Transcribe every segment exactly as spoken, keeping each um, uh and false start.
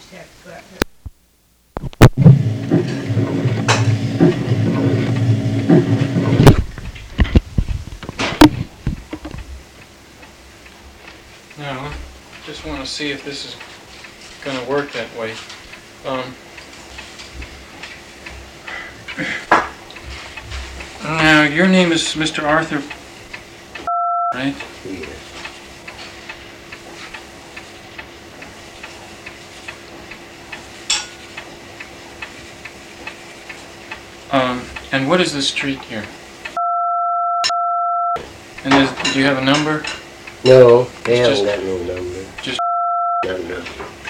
just have to go out there. Now, I just want to see if this is going to work that way. Um, now, your name is Mister Arthur, right? Yes. Um, and what is the street here? And is, do you have a number? No, they It's haven't just- got no number. just- No, no.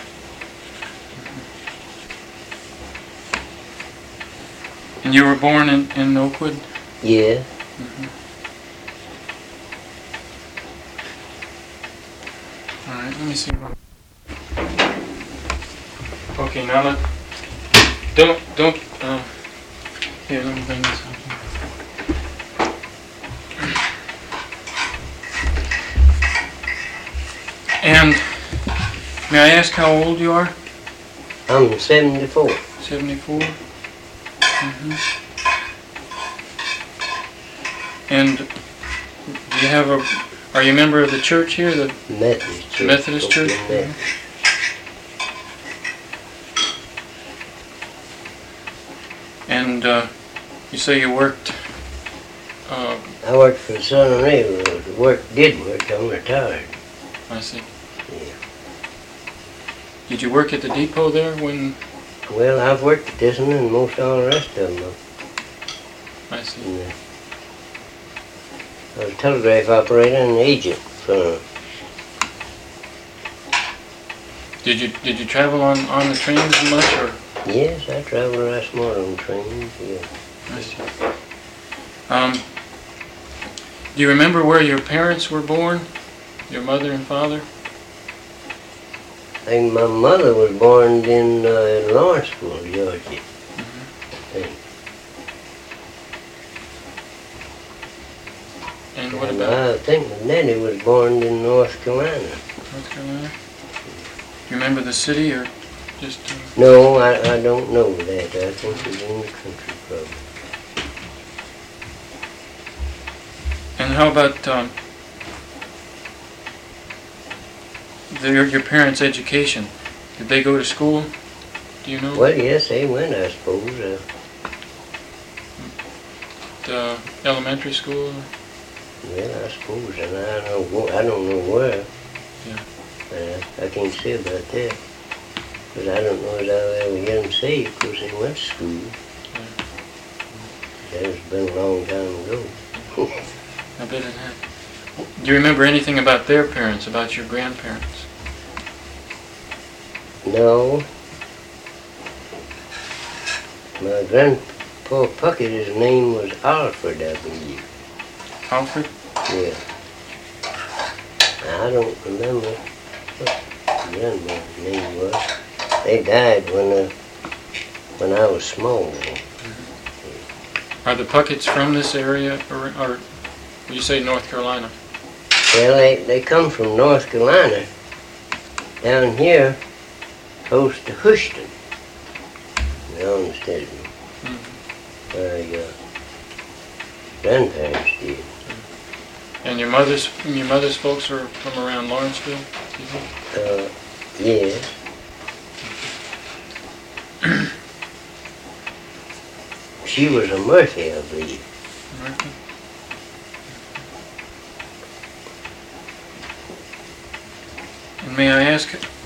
And you were born in, in Oakwood? Yeah. All right, let me see. What... Okay, now let. Don't don't. Uh, here, let me bring this up. And may I ask how old you are? I'm seventy-four. Seventy-four. Mm-hmm. And do you have a? Are you a member of the church here? The Methodist church. Methodist Oakland church? Methodist. And uh, you say you worked. Uh, I worked for the Southern Railroad. The work did work. I'm retired. I see. Yeah. Did you work at the depot there when? Well, I've worked at this one and most all the rest of them. I see. Yeah. I was a telegraph operator and agent for. Did you did you travel on, on the trains much or? Yes, I traveled right smart on trains. Yeah. I see. Um, do you remember where your parents were born? Your mother and father? I think my mother was born in uh, Lawrenceville, Georgia. Mm-hmm. I think. And what And about I think my daddy was born in North Carolina. North Carolina? Do you remember the city or just? Uh, No, I, I don't know that. I think it's in the country probably. and how about um, their, your parents' education? Did they go to school? Do you know? Well, yes, they went, I suppose. Uh, The elementary school? well, I suppose, and I don't know. I don't know where. Yeah. Uh, I can't say about that. But I don't know that I'll ever get them saved because they went to school. That's been a long time ago. I bet it had. Do you remember anything about their parents, about your grandparents? No. My grandpa Puckett, his name was Alfred, I believe. Alfred? Yeah. I don't remember what my grandmother's name was. They died when uh, when I was small. Are the Pucketts from this area, or, or you say North Carolina? Well, they, they come from North Carolina, down here, close to Houston. You understand me? Mm-hmm. My uh, grandparents did. And your mother's your mother's folks are from around Lawrenceville, do you think? Uh, yes. She was a Murphy, I believe. Murphy? And may I ask,